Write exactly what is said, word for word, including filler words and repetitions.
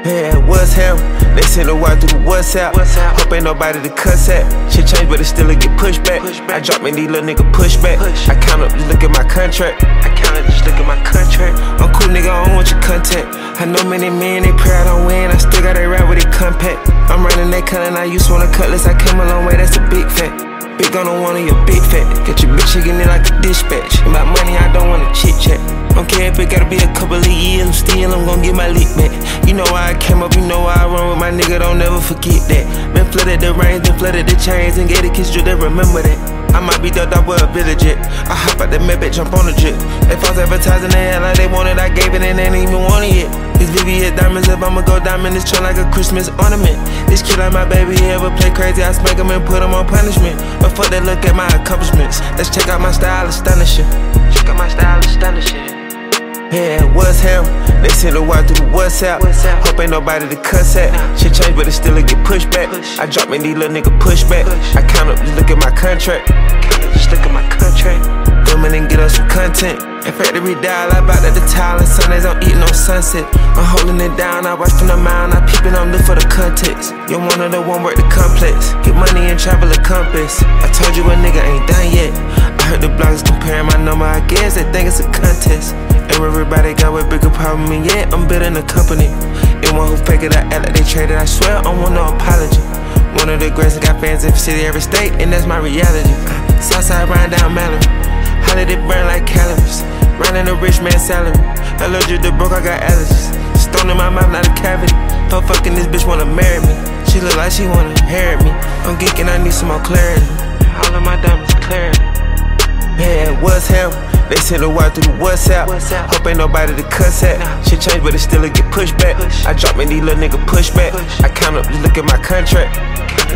Yeah, what's him? They send a wire through the WhatsApp. Hope ain't nobody to cuss at. Shit change, but it still get pushed back. I drop me, these little nigga push back. I count up, just look at my contract. I count up, just look at my contract. I'm cool, nigga, I don't want your contact. I know many men, they pray I don't win. I still gotta rap with it compact. I'm running that cut and I used on a cutlass. I came a long way, that's a big fact. Big on the one of your big fat. Get your bitch shaking it like a dispatch. About money, I don't wanna chit chat. Don't care if it gotta be a couple of years, I'm still, I'm gon' get my leak back. You know why I came up, you know why I run with my nigga, don't never forget that. Been flooded the range, then flooded the chains, and get a kiss, you they remember that. I might be ducked up with a village jet. I hop out the map, jump on the jet. They false advertising, they act like they want it, I gave it and they ain't even want it yet. This V V S diamonds, if I'ma go diamond, this trend like a Christmas ornament. This kid like my baby, he ever play crazy, I smack him and put him on punishment. But fuck that, look at my accomplishments. Let's check out my style, astonishing. Check out my style, astonishing. Yeah, what's him? They send a wire through the WhatsApp. Hope ain't nobody to cuss at. Shit change, but it still get pushed back. I drop me, these little nigga push back. I count up, just look at my contract. Just look at my contract. Filming and get us some content. In factory dial, I bout at the tile, and Sundays I'm eating on sunset. I'm holding it down, I watch from the mound, I peep it, I'm looking for the context. You're one of the one work the complex. Get money and travel a compass. I told you a nigga ain't done yet. I heard the bloggers comparing my number, I guess they think it's a contest. And everybody got a bigger problem, and yet I'm building a company. Anyone who fake it, I act like they traded, I swear I don't want no apology. One of the greats that got fans in every city, every state, and that's my reality. Southside riding down Mallory, how did it burn like calories? Running a rich man's salary. Allergic to broke, I got allergies. Stone in my mouth, not a cavity. Fuck fucking this bitch wanna marry me. She look like she wanna inherit me. I'm geeking, I need some more clarity. All of my diamonds clarity. Yeah, what's him? They send a wire through the WhatsApp. Hope ain't nobody to cuss at. Shit change, but it still get pushed back. I drop me, these little nigga push back. I count up, just look at my contract.